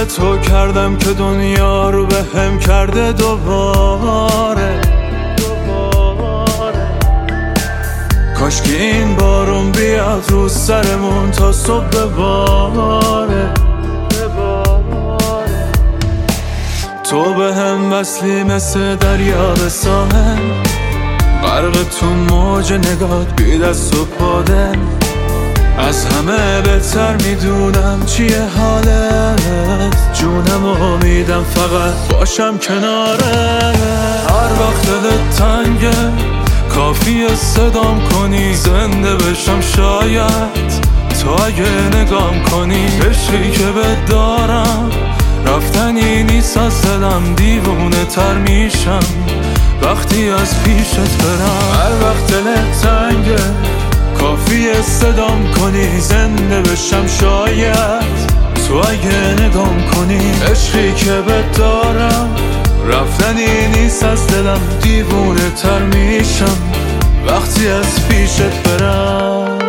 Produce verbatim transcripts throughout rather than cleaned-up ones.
تو کردم که دنیا رو به هم کرده دوباره. کاش که این بارون بیاد رو سرمون تا صبح بباره. تو به هم وصلی مثل دریا به ساحل، غرق تو موج نگات بی دست و پادل. از همه بهتر میدونم چیه حالت، جونم و میدم فقط باشم کناره. هر وقت دلت تنگه کافیه صدام کنی، زنده بشم شاید تو اگه نگام کنی. عشقی که بهت دارم رفتنی نیست از دلم، دیوونه تر میشم وقتی از پیشت برم. هر وقت دلت تنگه کافیه صدام کنی، زنده بشم شاید تو اگه نگام کنی. عشقی که بهت دارم رفتنی نیست از دلم، دیوونه تر میشم وقتی از پیشت برم.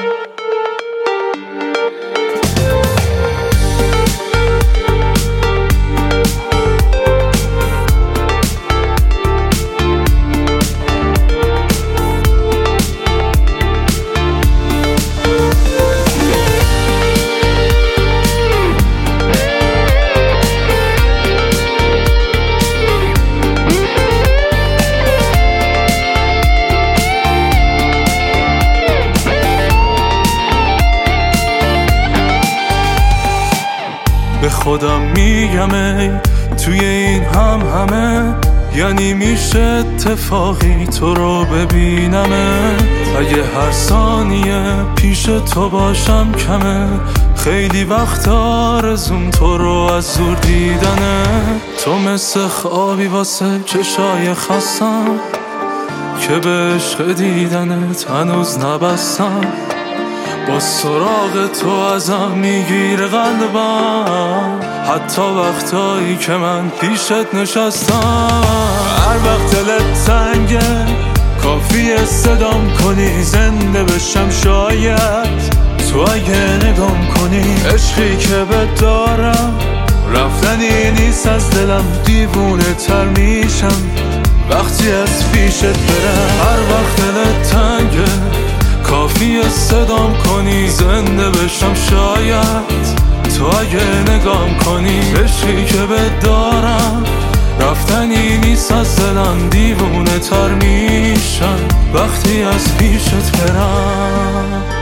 به خودم میگم ای توی این هم همه، یعنی میشه اتفاقی تو رو ببینمه. اگه هر ثانیه پیش تو باشم کمه، خیلی وقت آرزوم تو رو از زور دیدنه. تو مثل خوابی واسه چشای خستم که به عشق دیدنت هنوز نبستم. با سراغ تو ازم میگیر قلبم، حتی وقتایی که من پیشت نشستم. هر وقت دلت تنگه کافیه صدام کنی، زنده بشم شاید تو اگه نگام کنی. عشقی که بهت دارم رفتنی نیست از دلم، دیوونه تر میشم وقتی از پیشت برم. هر وقت دلت تنگه کافیه صدام کنی، زنده بشم شاید تو اگه نگام کنی. عشقی که بهت دارم رفتنی نیست از دلم، دیوونه تر میشم وقتی از پیشت برم.